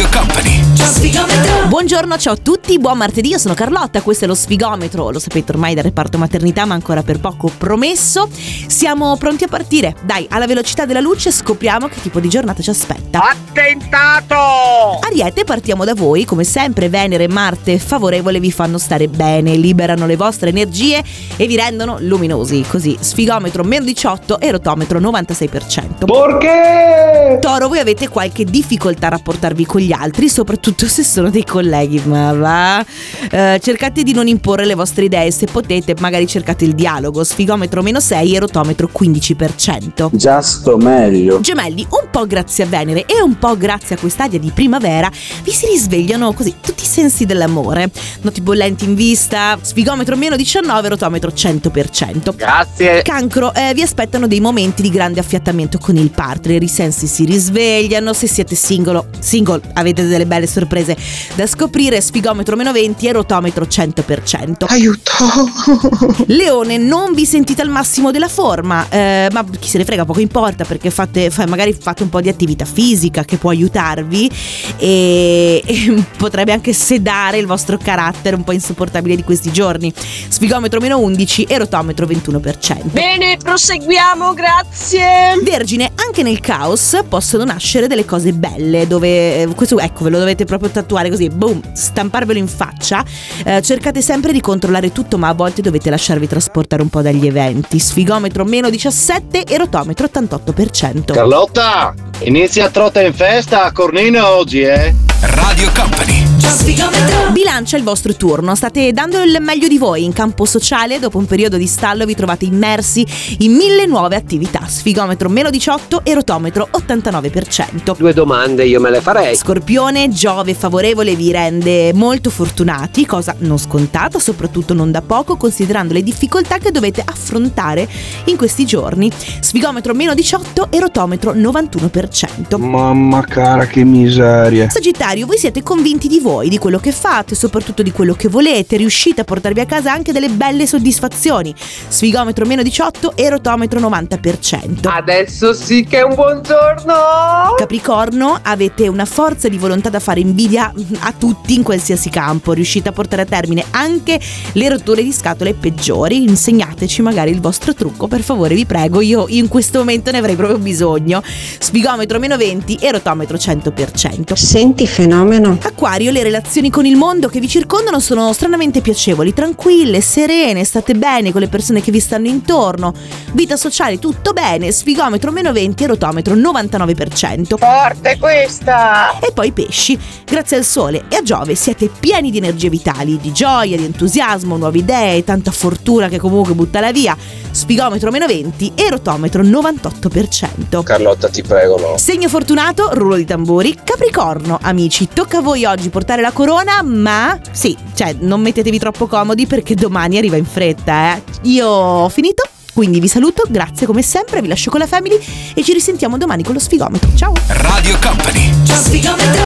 Radio Company. Buongiorno, ciao a tutti, buon martedì, io sono Carlotta, questo è lo Sfigometro, lo sapete ormai dal reparto maternità, ma ancora per poco promesso. Siamo pronti a partire, dai, alla velocità della luce scopriamo che tipo di giornata ci aspetta. Attentato! Ariete, partiamo da voi, come sempre Venere e Marte favorevole vi fanno stare bene, liberano le vostre energie e vi rendono luminosi, così Sfigometro meno 18 e rotometro 96%. Perché? Toro, voi avete qualche difficoltà a rapportarvi con gli altri, soprattutto se sono dei colleghi, ma va? Cercate di non imporre le vostre idee, se potete magari cercate il dialogo. Sfigometro meno 6 e rotometro 15%. Già sto meglio. Gemelli, un po' grazie a Venere e un po' grazie a quest'aria di primavera vi si risvegliano così tutti i sensi dell'amore. Noti bollenti in vista. Sfigometro meno 19, rotometro 100%. Grazie. Cancro, vi aspettano dei momenti di grande affiattamento con il partner, i sensi si risvegliano, se siete single avete delle belle sorprese da scoprire. Sfigometro meno 20 e rotometro 100%. Aiuto! Leone, non vi sentite al massimo della forma, ma chi se ne frega, poco importa, perché magari fate un po' di attività fisica che può aiutarvi e potrebbe anche sedare il vostro carattere un po' insopportabile di questi giorni. Sfigometro meno 11 e rotometro 21%. Bene, proseguiamo, grazie. Vergine, anche nel caos possono nascere delle cose belle, dove questo ecco ve lo dovete proprio tatuare così, boom, stamparvelo in faccia. Cercate sempre di controllare tutto, ma a volte dovete lasciarvi trasportare un po' dagli eventi. Sfigometro meno 17 e rotometro 88%. Carlotta, inizia trotta in festa a Cornino oggi, Radio Company. Bilancia, il vostro turno, state dando il meglio di voi in campo sociale, dopo un periodo di stallo vi trovate immersi in 1000 nuove attività. Sfigometro meno 18 e rotometro 89%. 2 domande io me le farei. Scorpione, Giove favorevole vi rende molto fortunati, cosa non scontata, soprattutto non da poco, considerando le difficoltà che dovete affrontare in questi giorni. Sfigometro meno 18 e rotometro 91%. Mamma cara, che miseria. Sagittario, voi siete convinti di voi, di quello che fate, soprattutto di quello che volete, riuscite a portarvi a casa anche delle belle soddisfazioni. Sfigometro meno 18 e rotometro 90%. Adesso sì che è un buon giorno! Capricorno, avete una forza di volontà da fare invidia a tutti in qualsiasi campo, riuscite a portare a termine anche le rotture di scatole peggiori. Insegnateci magari il vostro trucco, per favore, vi prego, io in questo momento ne avrei proprio bisogno. Sfigometro meno 20 e rotometro 100%. Senti, fenomeno. Acquario, le relazioni con il mondo che vi circondano sono stranamente piacevoli, tranquille, serene, state bene con le persone che vi stanno intorno, vita sociale tutto bene. Sfigometro meno 20 e rotometro 99%. Forte questa! E poi pesci, grazie al sole e a Giove siete pieni di energie vitali, di gioia, di entusiasmo, nuove idee, tanta fortuna che comunque butta la via. Sfigometro meno 20 e rotometro 98%. Carlotta, ti prego, no. Segno fortunato, rullo di tamburi, Capricorno, amici, tocca a voi oggi portare la corona, ma sì, non mettetevi troppo comodi perché domani arriva in fretta, Io ho finito, quindi vi saluto, grazie come sempre, vi lascio con la family e ci risentiamo domani con lo Sfigometro. Ciao! Radio Company.